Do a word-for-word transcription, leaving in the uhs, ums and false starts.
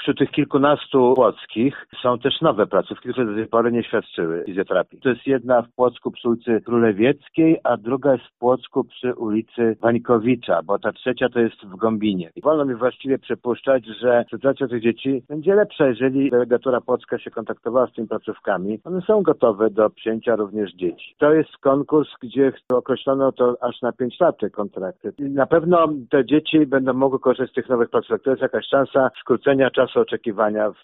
Wśród tych kilkunastu płockich są też nowe placówki, które do tej pory nie świadczyły fizjoterapii. To jest jedna w Płocku przy ulicy Królewieckiej, a druga jest w Płocku przy ulicy Wańkowicza, bo ta trzecia to jest w Gąbinie. I wolno mi właściwie przypuszczać, że sytuacja tych dzieci będzie lepsza, jeżeli delegatura płocka się kontaktowała z tymi placówkami. One są gotowe do przyjęcia również dzieci. To jest konkurs, gdzie określono to aż na pięć lat te kontrakty. I na pewno te dzieci będą mogły korzystać z tych nowych placówek. To jest jakaś szansa skrócenia czasu oczekiwania w